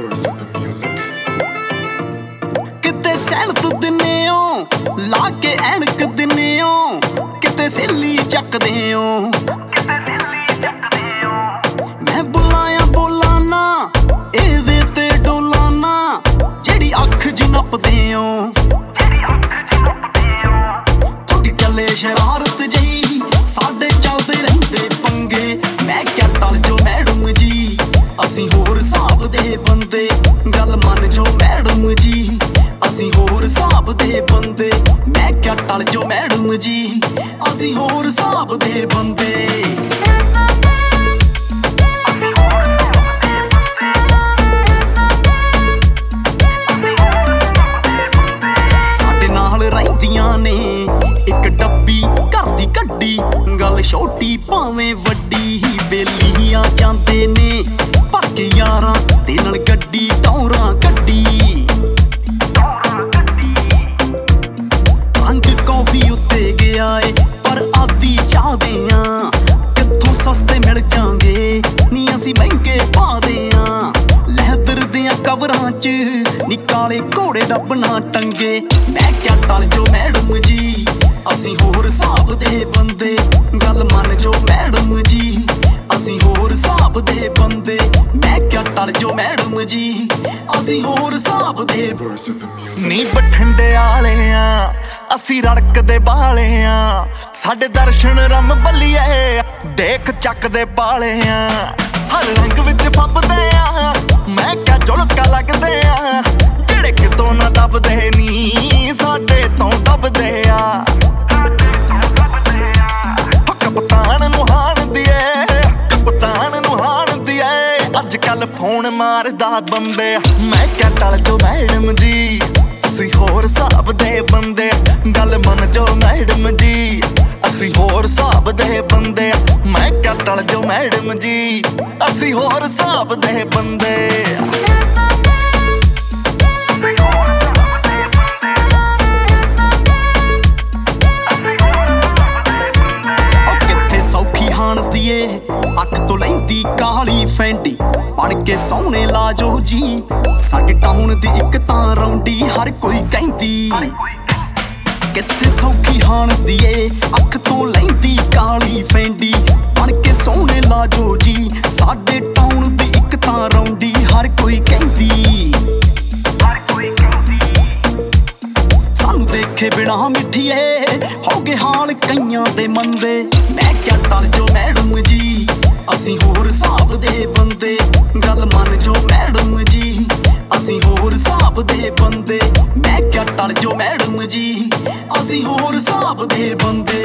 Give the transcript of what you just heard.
ਕਿਤੇ ਸੈਨਤ ਦਿੰਨੇ ਓ ਲਾ ਕੇ ਐਨਕ ਦਿੰਨੇ ਓ, ਕਿਤੇ ਸੇਲੀ ਚੱਕਦੇ ਓ। ਮੈਂ ਬੁਲਾਇਆ ਬੋਲਾਂ ਨਾ ਇਹਦੇ ਤੇ ਡੋਲਾਂ ਨਾ, ਜਿਹੜੀ ਅੱਖ ਚ ਨੱਪਦੇ ਓ। ਤੁਹਾਡੀ ਚੱਲੇ ਸ਼ਰਾਰਤ ਜਿਹੀ ਸਾਡੇ ਚੱਲਦੇ ਰਹਿੰਦੇ ਪੰਗੇ, ਮੈਂ ਕਿਹਾ ਟਲ ਜੋ ਮੈਡਮ ਜੀ ਅਸੀਂ ਹੋਰ ਹਿਸਾਬ ਦੇ ਬੰਦੇ, ਗੱਲ ਮੰਨ ਜੋ ਮੈਡਮ ਜੀ ਅਸੀਂ ਹੋਰ ਹਿਸਾਬ ਦੇ ਬੰਦੇ। ਮੈਂ ਕਿਹਾ ਟਲ ਜੋ ਮੈਡਮ ਜੀ ਅਸੀਂ ਹੋਰ ਹਿਸਾਬ ਦੇ ਬੰਦੇ। ਸਾਡੇ ਨਾਲ ਰਹਿੰਦੀਆਂ ਨੇ ਇੱਕ ਡੱਬੀ ਘਰ ਦੀ ਕੱਢੀ, ਗੱਲ ਛੋਟੀ ਭਾਵੇਂ ਵੱਡੀ, ਬੇਲੀਆਂ ਜਾਂਦੇ ਨੇ ਭਰ ਕੇ ਯਾਰਾਂ ਦੇ ਨਾਲ ਗੱਡੀ, ਟੌਰਾਂ ਕੱਢੀ। ਰੰਗ ਕੌਫੀ ਉੱਤੇ ਗਿਆ ਏ ਪਰ ਆਦੀ ਚਾਹਦੇ ਆਂ, ਕਿੱਥੋਂ ਸਸਤੇ ਮਿਲ ਜਾਂਗੇ ਨੀ ਅਸੀਂ ਮਹਿੰਗੇ ਪਾਦੇ ਆਂ। ਲੈਦਰ ਦੀਆਂ ਕਵਰਾਂ ਚ ਨੀ ਕਾਲੇ ਘੋੜੇ ਡੱਬਣਾ ਟੰਗੇ, ਮੈਂ ਕਿਹਾ ਟਲ ਜੋ ਮੈਡਮ ਜੀ ਅਸੀਂ ਹੋਰ ਹਿਸਾਬ ਦੇ ਬੰਦੇ, ਗੱਲ ਮੰਨ ਜੋ ਮੈਡਮ ਜੀ ਅਸੀਂ ਹੋਰ ਹਿਸਾਬ ਦੇ ਬੰਦੇ। ਮੈਂ ਕਿਹਾ ਟਲ ਜੋ ਮੈਡਮ ਜੀ ਅਸੀਂ ਹੋਰ ਹਿਸਾਬ ਦੇ। ਨੀ ਬਠਿੰਡੇ ਵਾਲਿਆਂ ਅਸੀਂ ਰੜਕਦੇ ਬਾਲਿਆਂ, ਸਾਡੇ ਦਰਸ਼ਨ ਰਮ ਬੱਲੀਏ ਦੇਖ ਚੱਕਦੇ ਪਾਲਿਆਂ। ਹਰ ਰੰਗ ਵਿੱਚ ਫੱਬਦੇ ਆ ਮੈਂ ਕਿਹਾ ਝੁਲਕਾ ਲੱਗਦੇ ਆ, ਜਿਹੜੇ ਕਿਤੋਂ ਨਾ ਦੱਬਦੇ ਨੀ ਸਾਡੇ ਤੋਂ ਦੱਬਦੇ ਆ। ਕਪਤਾਨ ਨੂੰ ਹਾਣ ਦੀਏ, ਕਪਤਾਨ ਨੂੰ ਹਾਣ ਦੀਏ, ਅੱਜ ਕੱਲ ਫੋਨ ਮਾਰਦਾ ਬੰਦੇ। ਮੈਂ ਕਿਹਾ ਟਲ ਜੋ ਮੈਡਮ ਜੀ ਅਸੀਂ ਹੋਰ ਹਿਸਾਬ ਦੇ ਬੰਦੇ, ਗੱਲ ਮੰਨ ਜੋ ਮੈਡਮ ਜੀ ਅਸੀਂ ਹੋਰ ਹਿਸਾਬ ਦੇ ਬੰਦੇ। ਮੈਂ ਕਿਹਾ ਟਲ ਜੋ ਮੈਡਮ ਜੀ ਅਸੀਂ ਹੋਰ ਹਿਸਾਬ ਦੇ ਬੰਦੇ। ਸੌਖੀ ਹਾਣਦੀ ਏ ਅੱਖ ਤੋਂ ਲੈਂਦੀ ਕਾਲੀ ਫੈਂਡੀ, ਬਣ ਕੇ ਸੋਹਣੇ ਲਾਜੋ ਜੀ ਸਾਡੇ ਟਾਊਨ ਦੀ ਇੱਕ ਤਾਂ ਰੌਂਡੀ ਹਰ ਕੋਈ ਕਹਿੰਦੀ। ਕਿੱਥੇ ਸੌਖੀ ਹਾਣਦੀ ਏ ਅੱਖ ਤੋਂ ਲੈਂਦੀ ਕਾਲੀ ਫੈਂਡੀ, ਬਣ ਕੇ ਸੋਹਣੇ ਲਾਜੋ ਜੀ ਸਾਡੇ ਟਾਊਨ ਦੀ ਇੱਕ ਤਾਂ ਰੌਂਡੀ ਹਰ ਕੋਈ ਕਹਿੰਦੀ। ਸਾਨੂੰ ਦੇਖੇ ਬਿਨਾ ਮਿੱਠੀਏ ਹੋ ਗਏ ਹਾਲ ਕਈਆਂ ਦੇ ਮੰਦੇ, ਮੈਂ ਕਿਹਾ ਟਲ ਜੋ ਮੈਡਮ ਜੀ ਅਸੀਂ ਹੋਰ ਹਿਸਾਬ ਦੇ ਬੰਦੇ, ਗੱਲ ਮੰਨ ਜੋ ਮੈਡਮ ਜੀ ਅਸੀਂ ਹੋਰ ਹਿਸਾਬ ਦੇ ਬੰਦੇ। ਮੈਂ ਕਿਹਾ ਟਲ ਜੋ ਮੈਡਮ ਜੀ ਅਸੀਂ ਹੋਰ ਹਿਸਾਬ ਦੇ ਬੰਦੇ।